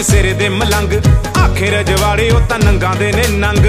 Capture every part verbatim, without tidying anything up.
सिरे दे मलंग आखे रजवाड़े ओ तां नंगां दे ने नंग।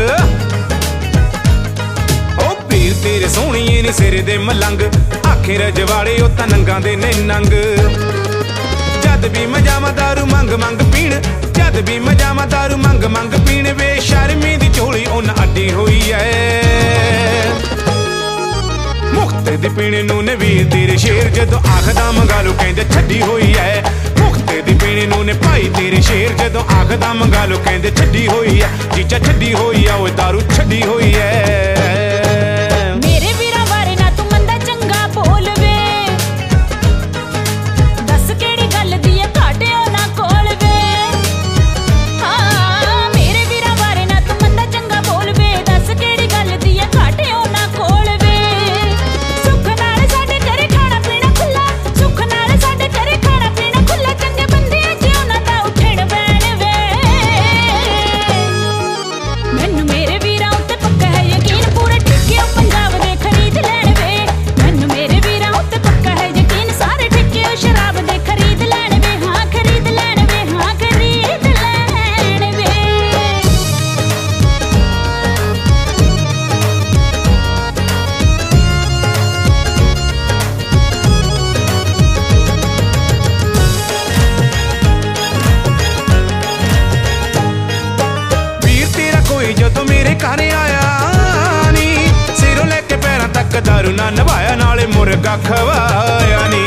ओ पीर तेरे सोहणीए नी सिरे दे मलंग आखे रजवाड़े ओ तां नंगां दे ने नंग। जद भी मैं जावां दारू मंग मंग पीण, जद भी मैं जावां दारू मंग मंग पीण, वे शर्मी दी झोली उन अड्डी होई ऐ। मुख्त दी पीने नूं ने वीर तेरे शेर जदों आखदा मंगा लो कहंदे छड्डी होई ऐ। मुख्त दी पीने नूं ने भाई तेरे शेर जदों आखदा मंगा लो कहंदे छड्डी होई ऐ। जीजा छड्डी होई ऐ ओए दारू छड्डी होई ऐ। मेरे वीरा बारे ना तू मंदा चंगा बोल वे, दस केड़ी गल दी ऐ घाटे ओ ना कोल वे। हाँ मेरे वीरा बारे ना तू मंदा चंगा बोल वे, दस केड़ी गल दी ऐ घाटे ओ ना कोल वे। सुख नाल साडे घरे खाना पीना खुला, सुख नाल साडे घरे खाना पीना खुला, चंगे बंदे च उन्हां दा उठण बैण वे। मैनू मेरे वीरां उत्ते पक्का है यकीन, पूरे ठेके ओ पंजाब दे खरीद लैण वे। मैनू मेरे वीरां उत्ते पक्का है यकीन, सारे ठेके ओ शराब दे खरीद लैण वे। हाँ खरीद लैण वे, हाँ खरीद लैण वे। वीर तेरा कोई जदों मेरे घर आया नी, सिरों लेके पैरां तक दारू ना नभाया, नाले मुर्गा खवाया नी।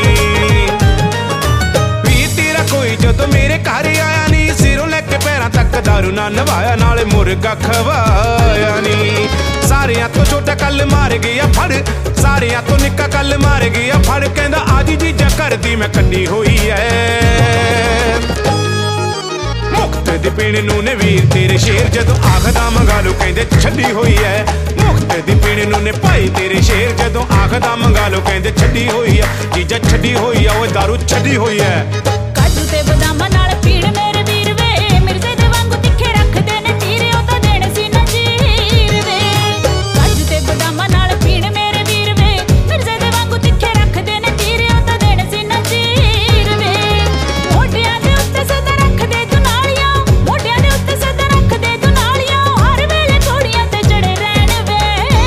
वीर तेरा कोई जदों मेरे घर आया नी, सिरों लेके पैरां तक दारू ना नभाया, नाले मुर्गा खवाया नी। सारियां तो छोटा कल मार गया फड़, सारियां तो निक्का कल मार गया फड़, कहंदा आजी जीजा करदी मैं कड्डी होई ऐ। मुख्त दी पीने नूं ने वीर तेरे शेर जदों आखदा मंगा लो कहंदे छड्डी होई ऐ। मुख्त दी पीने नूं ने भाई तेरे शेर जदों आखदा मंगा लो कहंदे छड्डी होई ऐ। जीजा छड्डी होई ऐ ओए दारू छड्डी होई ऐ। काजू ते बदामां नाल पीड़ मेरे वीर वे, मिर्जे दे वांगू तिखे रखदे ने तीर, ओ तां देण सी नजीर वे। काजू ते बदामां नाल पीड़ मेरे वीर वे, मिर्जे दे वांगू तिखे रखदे ने तीर, ओ तां देण सी नजीर वे। मोढियां दे उत्ते सदा रखदे दुनालियां, मोढियां दे उत्ते सदा रखदे दुनालियां, हर वेले घोड़ियां ते चढ़े रहण वे।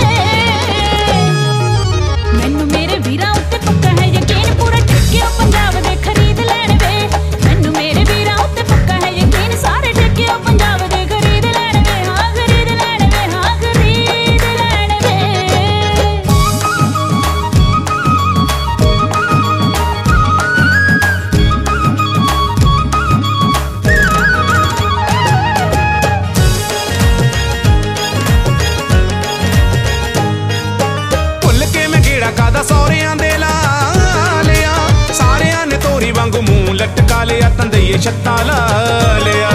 मैनू मेरे वीरां उत्ते पक्का है यकीन, पूरे ठेके ओ पंजाब दे खरीद लैण वे। मैनू मेरे वीरां उत्ते पक्का है यकीन, सारे ठेके ओ पंजाब दे खरीद लैण वे। हाँ खरीद लैण वे, हाँ खरीद लैण वे। भुल के मैं गेड़ा कादा सौरियां दे ला लिया, सारियां ने तोरी वांगू मूंह लटका लिया, तंदईए छत्ता ला लिया।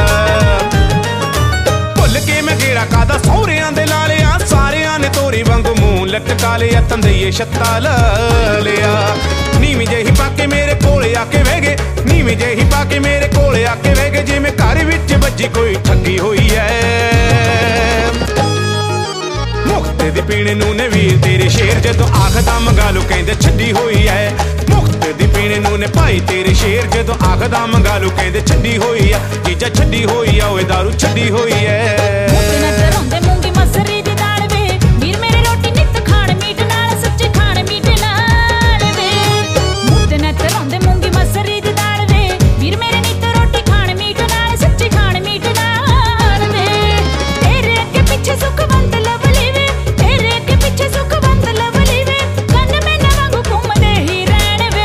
भुल के मैं गेड़ा कादा सौरियां दे ला लिया, सारियां ने तोरी वांगू मूंह लटका लिया, तंदईए छत्ता ला लिया। नीवी जेही पाके मेरे कोले आके बह गए, नीवी जेही पाके मेरे कोले आके बह गए, जिवें घर विच बज्जी कोई ठगी होई ऐ। मुख्त दी पीने नूं ने वीर तेरे शेर जदों आखदा मंगा लो कहंदे छड्डी होई ऐ। मुख्त दी पीने नूं ने भाई तेरे शेर जदों आखदा मंगा लो कहंदे छड्डी होई ऐ। जीजा छड्डी होई ऐ ओए दारू छड्डी होई ऐ। मुद्द नज़र आउंदे मूंगी मसरी दी दाल वे, वीर मेरे रोटी नित खाण मीठ नाल, सच्चे खाण मीठ नाल वे। मुद्द नज़र आउंदे मूंगी मसरी दी दाल वे, वीर मेरे नित रोटी खाण मीठ नाल, सच्चे खाण मीठ नाल वे। तेरे अगे पिछे सुखवंत लवली वे, तेरे अगे पिछे सुखवंत लवली वे, कन्न मैना वांगू घुमदे ही रहण वे।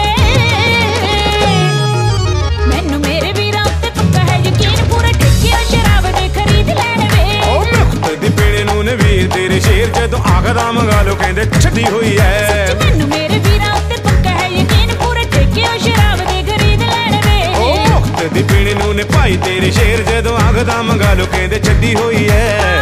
मैनू मेरे वीरां उत्ते पक्का है यकीन, पूरे ठेके ओ शराब दे खरीद लैण वे। ओ मुख्त दी पीने नूं ने वीर तेरे शेर जदों आखदा मंगा लो कहंदे छड्डी होई ऐ। मैनू मेरे वीरां उत्ते पक्का है यकीन, पूरे ठेके ओ शराब दे खरीद लैण वे। ओ मुख्त दी पीने नूं ने भाई तेरे शेर जदों आखदा मंगा लो कहंदे छड्डी होई ऐ।